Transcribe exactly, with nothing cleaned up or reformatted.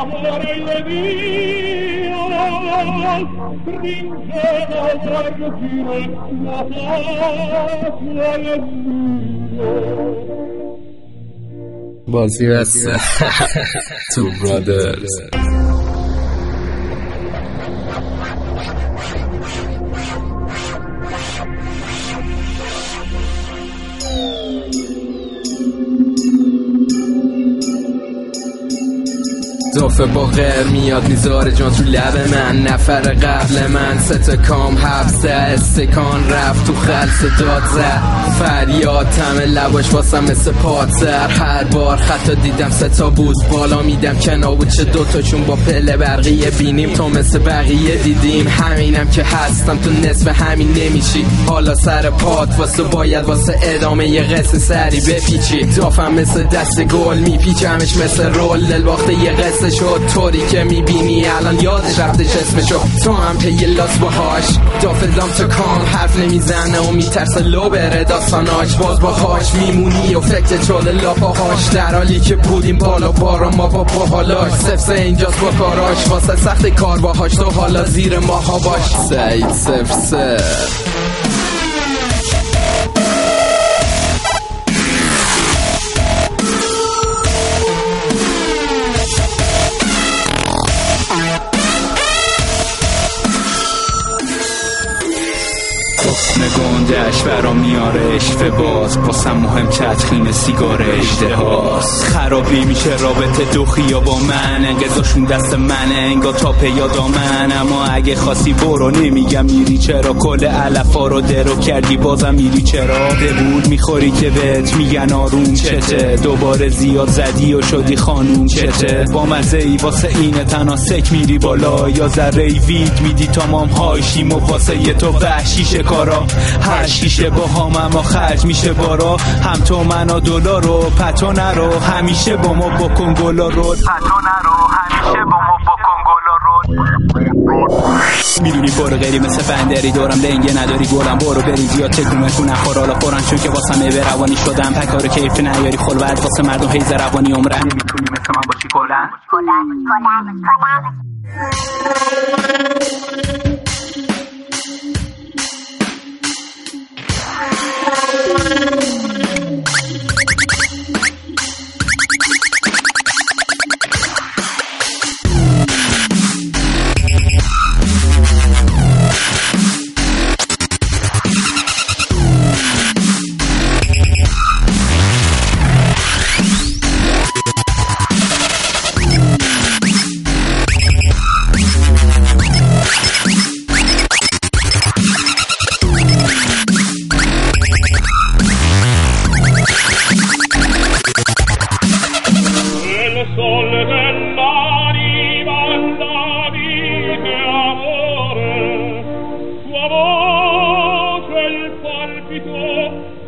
amore il mio stringeva tra giochine la faccia del mio بازی بس تو برادرز. دافه با غیر میاد میذاره جان تو لب من، نفر قبل من سه کام حبسه، استکان رفت تو خلص داد زد، فریاد تمه لباش واسم مثل پاتر، هر بار خطا دیدم سه تا بوز بالا میدم کنار بود چه دوتاشون با پله برقیه بینیم تو مثل بقیه دیدیم، همینم که هستم تو نصف همین نمیشی، حالا سر پات واسه باید واسه ادامه یه قصه سری بپیچی، دافم مثل دست گل میپیچمش مثل رول دلباخته یه قصه شد طوری که میبینی الان یادش رفتش اسمشو، تو هم پی لاس باهاش دافدام تو کام حرف نمیزنه و میترسه لو بره داستاناش، باز باهاش میمونی و فکر چاله لاپاهاش، در حالی که بودیم بالا بارا ما با باحالاش، سفسه اینجاست با کاراش واسه سخت کار باهاش، تو حالا زیر ماها باش سعید سفسه. گندش برا میاره اشفه باز پاسم مهم تدخین سیگار اجدهاست، خرابی میشه رابطه دو خیا با من، انقضاشون دست منه انگا تا پیادا من، اما اگه خاصی برو نمیگم میری چرا، کل علفا رو درو کردی بازم میری چرا، دبول میخوری که بهت میگن آروم چته، دوباره زیاد زدی و شدی خانوم چته، با مزه ای واسه اینه تناسک میری بالا، یا ذره ای وید میدی تمام هایشیم و واسه یه تو وحشی شکارا، هر شیشه با هم اما خرج میشه بارا، هم تو منو دلار رو پتو نرو، همیشه با ما بکن گلا رو پتو نرو، همیشه با ما بکن گلا رو، میدونی برو غیری مثل بندری دورم لنگه نداری گلم برو بری زیاد تکونتون نخور حالا خورن چون که واسم به روانی شدم پکار کیف نیاری خلوت واسه مردم حیز روانی عمرن نمیتونی مثل من باشی کلن کلن کلن کلن. Palpito